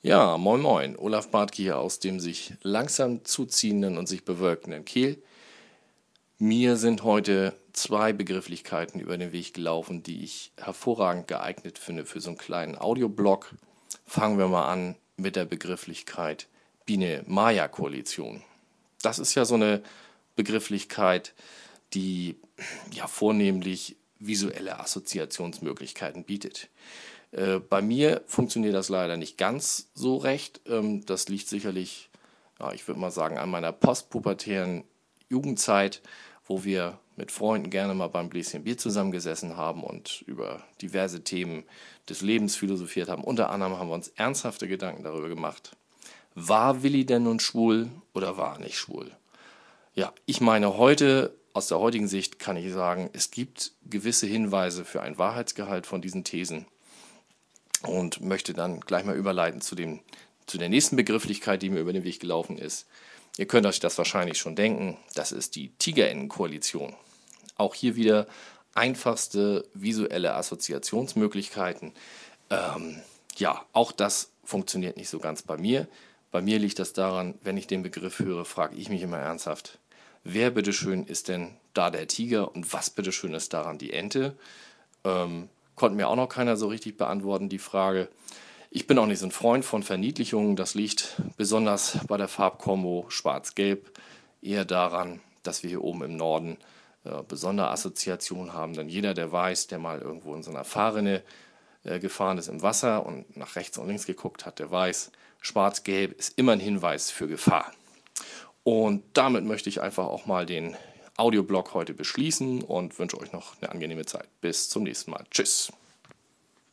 Ja, moin moin, Olaf Bartke hier aus dem sich langsam zuziehenden und sich bewölkenden Kiel. Mir sind heute zwei Begrifflichkeiten über den Weg gelaufen, die ich hervorragend geeignet finde für so einen kleinen Audioblog. Fangen wir mal an mit der Begrifflichkeit Biene-Maya-Koalition. Das ist ja so eine Begrifflichkeit, die ja vornehmlich visuelle Assoziationsmöglichkeiten bietet. Bei mir funktioniert das leider nicht ganz so recht. Das liegt sicherlich, ja, ich würde mal sagen, an meiner postpubertären Jugendzeit, wo wir mit Freunden gerne mal beim Gläschen Bier zusammengesessen haben und über diverse Themen des Lebens philosophiert haben. Unter anderem haben wir uns ernsthafte Gedanken darüber gemacht. War Willi denn nun schwul oder war er nicht schwul? Ja, ich meine, aus der heutigen Sicht kann ich sagen, es gibt gewisse Hinweise für ein Wahrheitsgehalt von diesen Thesen und möchte dann gleich mal überleiten zu der nächsten Begrifflichkeit, die mir über den Weg gelaufen ist. Ihr könnt euch das wahrscheinlich schon denken, das ist die Tigerenten-Koalition. Auch hier wieder einfachste visuelle Assoziationsmöglichkeiten. Ja, auch das funktioniert nicht so ganz bei mir. Bei mir liegt das daran, wenn ich den Begriff höre, frage ich mich immer ernsthaft, wer bitteschön ist denn da der Tiger und was bitteschön ist daran die Ente? Konnte mir auch noch keiner so richtig beantworten, die Frage. Ich bin auch nicht so ein Freund von Verniedlichungen. Das liegt besonders bei der Farbkombo Schwarz-Gelb eher daran, dass wir hier oben im Norden besondere Assoziationen haben. Denn jeder, der weiß, der mal irgendwo in so einer Fahrrinne gefahren ist im Wasser und nach rechts und links geguckt hat, der weiß, Schwarz-Gelb ist immer ein Hinweis für Gefahr. Und damit möchte ich einfach auch mal den Audioblog heute beschließen und wünsche euch noch eine angenehme Zeit. Bis zum nächsten Mal. Tschüss.